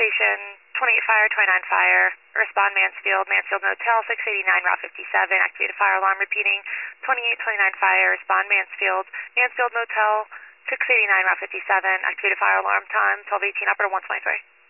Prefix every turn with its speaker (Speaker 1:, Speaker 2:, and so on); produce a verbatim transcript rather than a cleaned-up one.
Speaker 1: Station, twenty-eight Fire, twenty-nine Fire, respond Mansfield, Mansfield Motel, six eighty-nine, Route fifty-seven, activate a fire alarm, repeating, twenty-eight twenty-nine Fire, respond Mansfield, Mansfield Motel, six eighty-nine, Route fifty-seven, activate a fire alarm, time twelve eighteen, upper one twenty-three.